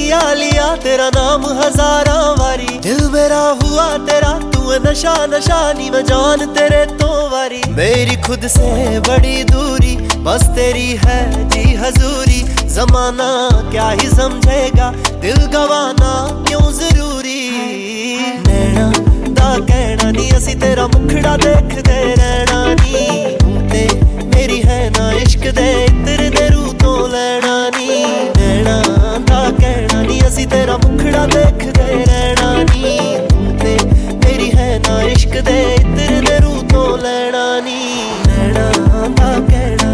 लिया लिया तेरा नाम हजारा वारी, दिल मेरा हुआ तेरा तू नशा नशा नी मैं जान तेरे तो वारी। मेरी खुद से बड़ी दूरी बस तेरी है जी हजूरी, जमाना क्या ही समझेगा दिल गवाना क्यों जरूरी। नैना दा कहना नी असी तेरा मुखड़ा देखदे रहना नी, ते मेरी है ना इश्क दे इत्र दे रू तो लेना नी। नैना दा कहना नी असी तेरा मुखड़ा देखदे रहना नी, ते मेरी है ना इश्क दे इत्र दे रू तो लेना नी। नैना दा कहना,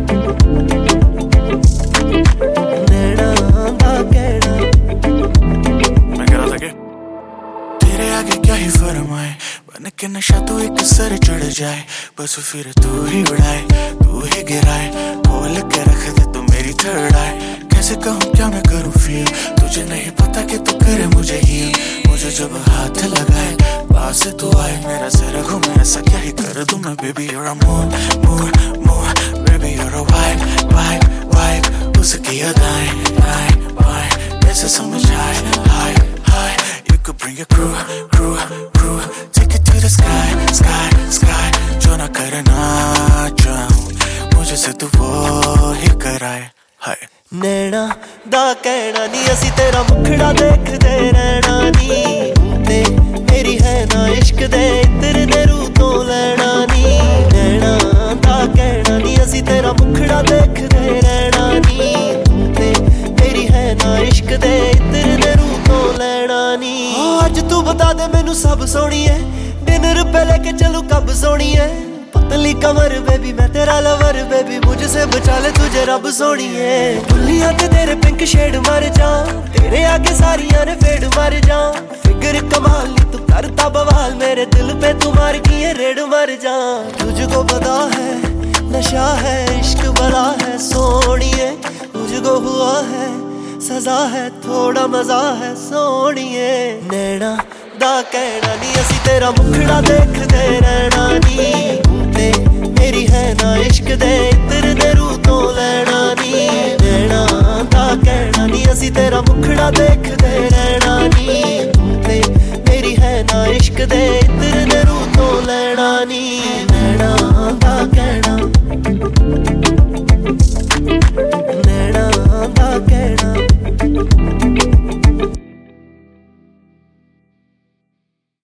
नैना दा कहना। मैं कह रहा था कि तेरे आगे क्या ही फरमाए, बन के नशा तो एक सर चढ़ जाए, बस फिर तू ही उड़ाए तू ही गिराए, खोल के रख दे तू मेरी थर्ड आए। कैसे कहूँ क्या मैं करूँ फील, तुझे नहीं पता कि तू करे मुझे हील। मुझे जब हाथ लगाए पास तू आए, मेरा सर घूमे ऐसा क्या ही कर दूँ मैं। Baby you're a moon moon moon, baby you're a vibe vibe vibe, उसकी अदाएं आए बाएं कैसे समझ आए हाय हाय। You could bring your crew crew crew, take it to the sky sky sky, जो ना करना चाहूँ मुझे से तू वो ही कराए हाय। नैना दा कहना नी असी तेरा मुखड़ा देखदे रहना नी, ते मेरी है ना इश्क दे इत्र दे रू तो लेना नी। नैना दा कहना नी असी तेरा मुखड़ा देखदे रहना नी, ते मेरी है ना इश्क दे इत्र दे रू तो लेना नी। अज तू बता दे मैनू सब सोनी है, डिनर पे लेके चलूं कब सोनी है। पतली कमर बेबी मैं तेरा लवर बेबी, मुझसे बचा ले तुझे रब सोनी है। दुनिया ते तेरे पिंक शेड मर जा, तेरे आगे सारियां ने फेड मर जा। फिगर कमाल नी तू करता बवाल, मेरे दिल पे तू मार किए रेड मर जा। तुझको पता है नशा है इश्क बड़ा है सोनिए, मुझको हुआ है सजा है थोड़ा मजा है सोनिए। नैना दा कहना नी असी तेरा मुखड़ा देखदे रहना नी, ते मेरी है ना इश्क दे इत्र दे रू तो लेना नी। नैना दा कहना नी असी तेरा मुखड़ा देखदे रहना नी, ते मेरी है ना इश्क दे इत्र दे रू तो लेना नी।